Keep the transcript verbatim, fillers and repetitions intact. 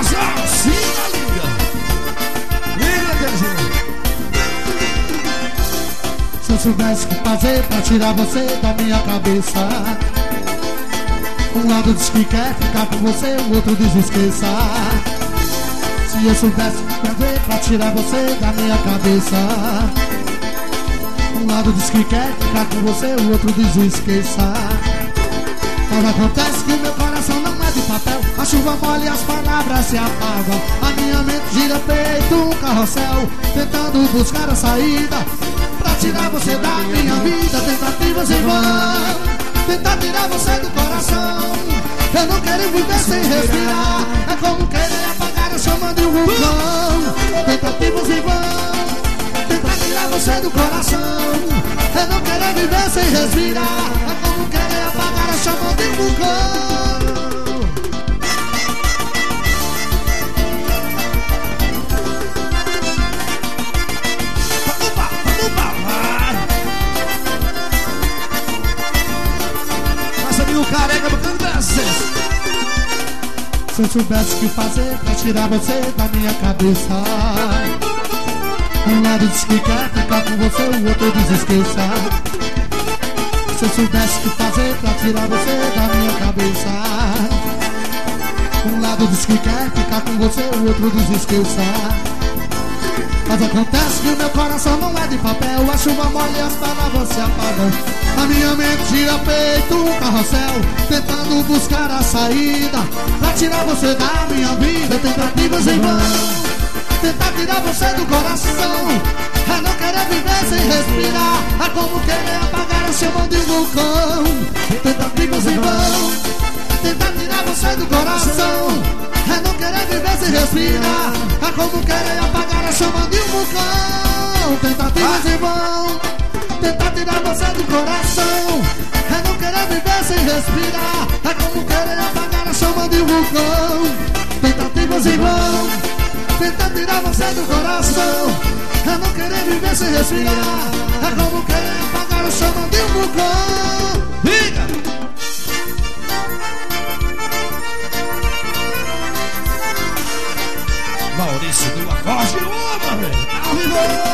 casal, sim, liga. Liga, Terezinha. Se eu soubesse o que fazer pra tirar você da minha cabeça, um lado diz que quer ficar com você, o outro diz esqueça. Se eu soubesse o que fazer pra tirar você da minha cabeça, um lado diz que quer ficar com você, o outro diz esqueça. Mas acontece que o meu coração não é de papel. A chuva molha e as palavras se apagam. A minha mente gira feito um carrossel, tentando buscar a saída pra tirar você da minha vida. Tentativas em vão, tentar tirar você do coração. Eu não quero viver sem respirar. É como querer apagar a chama de um vulcão. Tentativas em vão, tentar tirar você do coração. Eu não quero viver sem respirar. É como querer apagar a chama de um vulcão. Opa, opa, vai. Nossa amigo careca bacana pra vocês. Se eu soubesse o que fazer pra tirar você da minha cabeça, um lado diz que quer ficar com você, o outro diz esqueça. Se eu soubesse o que fazer pra tirar você da minha cabeça, um lado diz que quer ficar com você, o outro diz esqueça. Mas acontece que o meu coração não é de papel. A chuva molha e as palavras se apagam. A minha mente gira feito um carrossel, tentando buscar a saída pra tirar você da minha vida. Tentativas em vão, tentar tirar você do coração. É não querer viver sem respirar. É como querer apagar a chama de um vulcão. Tentativas em vão, tentar tirar você do coração. É não querer viver sem respirar. É como querer apagar a chama de um vulcão. Tentativas em vão, tentar tirar você do coração. É não querer viver sem respirar. É como querer apagar a chama de um vulcão. Tentativas em vão, tentar tirar você do coração. É não querer viver sem respirar. É como querer apagar a chama de um vulcão. Liga! Maurício do Acorde, opa, velho!